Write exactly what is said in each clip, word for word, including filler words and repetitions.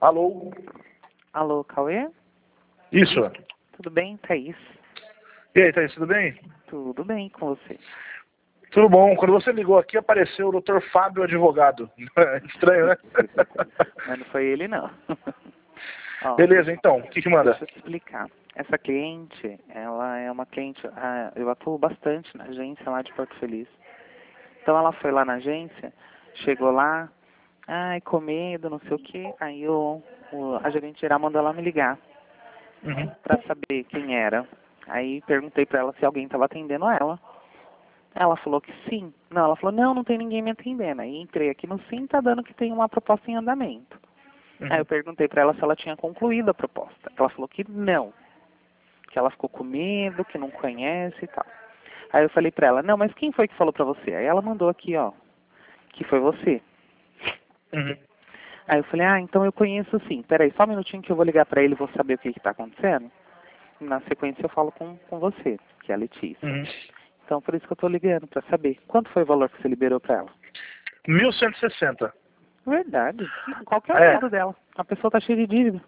Alô? Alô, Cauê? Isso. Tudo bem, Thaís? E aí, Thaís, tudo bem? Tudo bem com você. Tudo bom. Quando você ligou aqui, apareceu o doutor Fábio, advogado. Estranho, né? Mas não foi ele, não. Ó, Beleza, então. O que que manda? deixa eu te explicar. Essa cliente, ela é uma cliente... Ah, eu atuo bastante na agência lá de Porto Feliz. Então ela foi lá na agência, chegou lá, ai, com medo, não sei o quê. Aí o, o, a gerente geral mandou ela me ligar Uhum. pra saber quem era. Aí perguntei pra ela se alguém estava atendendo ela. Ela falou que sim. Não, ela falou, não, não tem ninguém me atendendo. Aí entrei aqui no sim, tá dando que tem uma proposta em andamento. Uhum. Aí eu perguntei pra ela se ela tinha concluído a proposta. Ela falou que não. Que ela ficou com medo, que não conhece e tal. Aí eu falei pra ela, não, mas quem foi que falou pra você? Aí ela mandou aqui, ó, que foi você. Uhum. Aí eu falei, ah, então eu conheço sim. Peraí, só um minutinho que eu vou ligar pra ele e vou saber o que que tá acontecendo. Na sequência eu falo com, com você, que é a Letícia. Uhum. Então por isso que eu tô ligando, pra saber. Quanto foi o valor que você liberou pra ela? mil cento e sessenta. Verdade. Qual que é o É. medo dela? A pessoa tá cheia de dívida.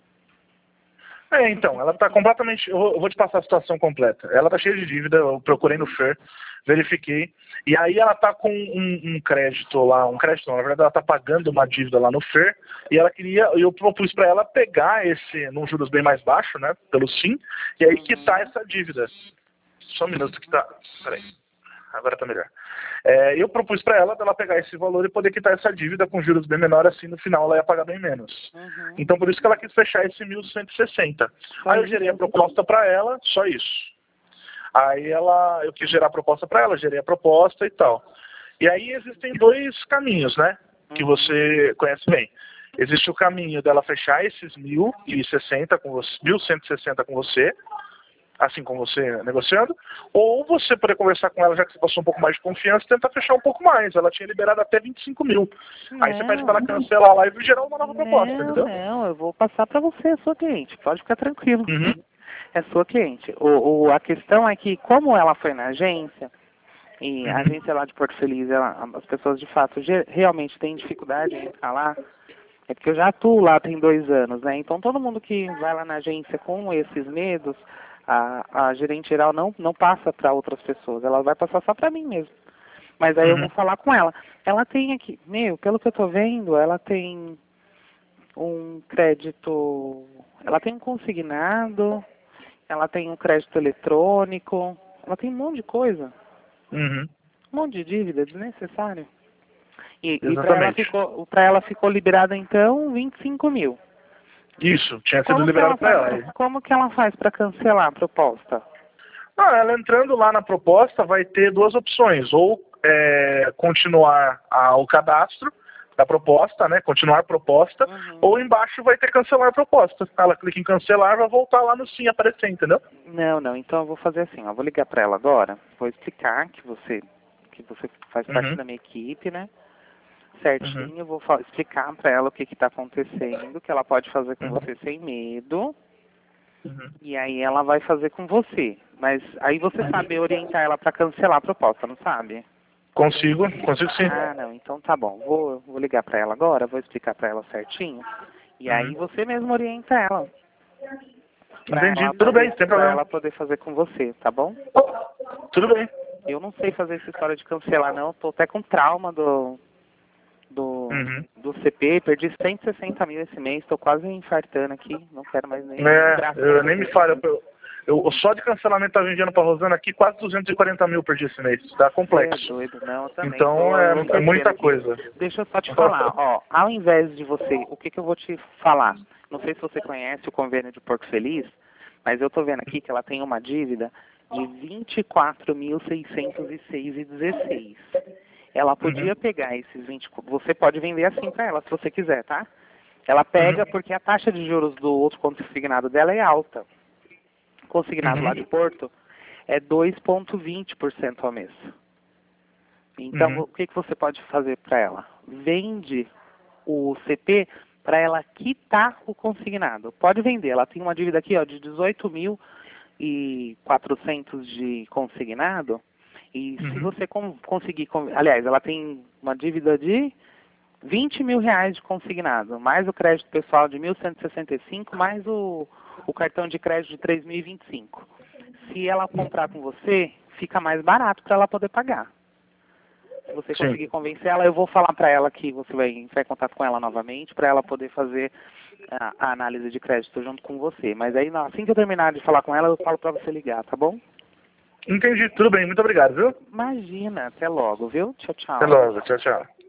É, então, ela está completamente... Eu vou, eu vou te passar a situação completa. Ela está cheia de dívida, eu procurei no Fer, verifiquei, e aí ela está com um, um crédito lá, um crédito não, na verdade ela está pagando uma dívida lá no Fer, e ela queria, eu propus para ela pegar esse, num juros bem mais baixo, né, pelo Sim, e aí Uhum. quitar essa dívida. Só um minuto que tá... Peraí. Agora tá melhor. É, eu propus para ela, dela pegar esse valor e poder quitar essa dívida com juros bem menor, assim no final ela ia pagar bem menos. Uhum. Então por isso que ela quis fechar esse mil cento e sessenta. Só Aí eu isso? gerei a proposta para ela, só isso. Aí ela, eu quis gerar a proposta para ela, gerei a proposta e tal. E aí existem dois caminhos, né? Que Uhum. você conhece bem. Existe o caminho dela fechar esses mil e sessenta com você, mil cento e sessenta com você, assim como você negociando, ou você poder conversar com ela, já que você passou um pouco mais de confiança, e tentar fechar um pouco mais. Ela tinha liberado até vinte e cinco mil. Aí você pede para ela Não. cancelar lá e gerar uma nova proposta, Não, entendeu? não, eu vou passar para você, a sua cliente. Pode ficar tranquilo. Uhum. É sua cliente. O, o, a questão é que, como ela foi na agência, e a Uhum. agência lá de Porto Feliz, ela, as pessoas de fato ge- realmente têm dificuldade em entrar lá, é porque eu já atuo lá tem dois anos, né? Então todo mundo que vai lá na agência com esses medos, a, a gerente geral não, não passa para outras pessoas, ela vai passar só para mim mesmo. Mas aí eu vou Uhum. falar com ela. Ela tem aqui, meu, pelo que eu tô vendo, ela tem um crédito, ela tem um consignado, ela tem um crédito eletrônico, ela tem um monte de coisa, Uhum. um monte de dívida desnecessária. E, e para ela Exatamente. ficou, para ela ficou liberada então vinte e cinco mil. Isso, tinha sido Como que liberado ela para faz, ela. como que ela faz para cancelar a proposta? Ah, ela entrando lá na proposta vai ter duas opções, ou é, continuar a, o cadastro da proposta, né, continuar a proposta, Uhum. ou embaixo vai ter cancelar a proposta. Ela clica em cancelar, vai voltar lá no sim aparecer, entendeu? Não, não. Então eu vou fazer assim, ó, vou ligar para ela agora, vou explicar que você que você faz parte Uhum. da minha equipe, né? Uhum. Certinho, eu vou fa- explicar para ela o que está acontecendo, que ela pode fazer com Uhum. você sem medo, Uhum. e aí ela vai fazer com você. Mas aí você sabe orientar ela para cancelar a proposta, não sabe? Consigo, consigo sim. Ah, não, então tá bom. Vou, vou ligar para ela agora, vou explicar para ela certinho, e aí Uhum. você mesmo orienta ela, para Entendi, ela tudo bem, poder, sem para problema. ela poder fazer com você, tá bom? Tudo bem. Eu não sei fazer essa história de cancelar, não. Tô até com trauma do, do, Uhum. do C P. Perdi cento e sessenta mil esse mês. Tô quase infartando aqui. Não quero mais nem É, braço pra eu, nem me fazer. fale, eu, eu, só de cancelamento tá vendendo pra Rosana aqui quase duzentos e quarenta mil perdi esse mês, tá Você é complexo. doido. Não, eu também Então tô é, é enlouquecendo muita aqui. coisa. Deixa eu só te falar, ó. Ao invés de você, o que que eu vou te falar? Não sei se você conhece o convênio de Porto Feliz, mas eu tô vendo aqui que ela tem uma dívida de vinte e quatro mil seiscentos e seis e dezesseis. Ela Uhum. podia pegar esses vinte, você pode vender assim para ela, se você quiser, tá? Ela pega Uhum. porque a taxa de juros do outro consignado dela é alta. O consignado lá de Uhum. Porto é dois vírgula vinte por cento ao mês. Então, Uhum. o que, que você pode fazer para ela? Vende o C P para ela quitar o consignado. Pode vender, ela tem uma dívida aqui ó, de dezoito mil e quatrocentos de consignado. E se Uhum. você com, conseguir... com- aliás, ela tem uma dívida de vinte mil reais de consignado, mais o crédito pessoal de mil cento e sessenta e cinco, mais o, o cartão de crédito de três mil e vinte e cinco. Se ela comprar com você, fica mais barato para ela poder pagar. Se você Sim. conseguir convencer ela, eu vou falar para ela que você vai entrar em contato com ela novamente, para ela poder fazer a, a análise de crédito junto com você. Mas aí, assim que eu terminar de falar com ela, eu falo para você ligar, tá bom? Entendi, tudo bem, muito obrigado, viu? Imagina, até logo, viu? Tchau, tchau. Até logo, tchau, tchau.